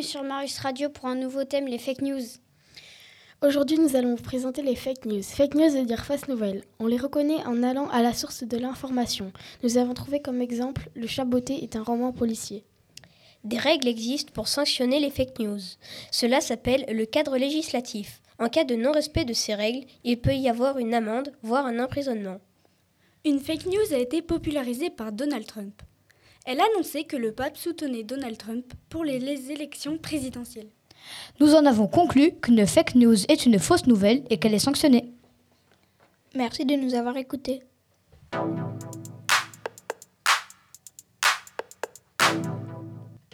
bienvenue sur Marius Radio pour un nouveau thème, les fake news. Aujourd'hui, nous allons vous présenter les fake news. Fake news veut dire fausse nouvelle. On les reconnaît en allant à la source de l'information. Nous avons trouvé comme exemple Le Chat botté est un roman policier. Des règles existent pour sanctionner les fake news. Cela s'appelle le cadre législatif. En cas de non-respect de ces règles, il peut y avoir une amende, voire un emprisonnement. Une fake news a été popularisée par Donald Trump. Elle annonçait que le pape soutenait Donald Trump pour les élections présidentielles. Nous en avons conclu qu'une fake news est une fausse nouvelle et qu'elle est sanctionnée. Merci de nous avoir écoutés.